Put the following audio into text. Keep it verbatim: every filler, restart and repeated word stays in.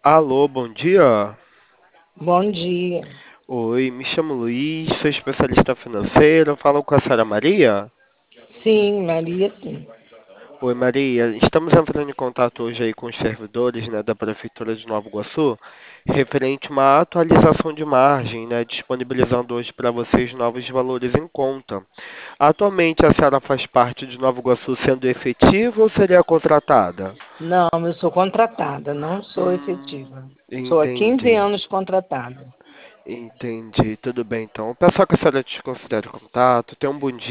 Alô, bom dia. Bom dia. Oi, me chamo Luiz, sou especialista financeiro. Falo com a senhora Maria? Sim, Maria, sim. Oi, Maria. Estamos entrando em contato hoje aí com os servidores, né, da Prefeitura de Nova Iguaçu, referente a uma atualização de margem, né, disponibilizando hoje para vocês novos valores em conta. Atualmente a senhora faz parte de Nova Iguaçu sendo efetiva ou seria contratada? Não, eu sou contratada, não sou Hum, efetiva. Sou há quinze entendi. anos contratada. Entendi, tudo bem então. O pessoal que a senhora desconsidera o contato, tenha um bom dia.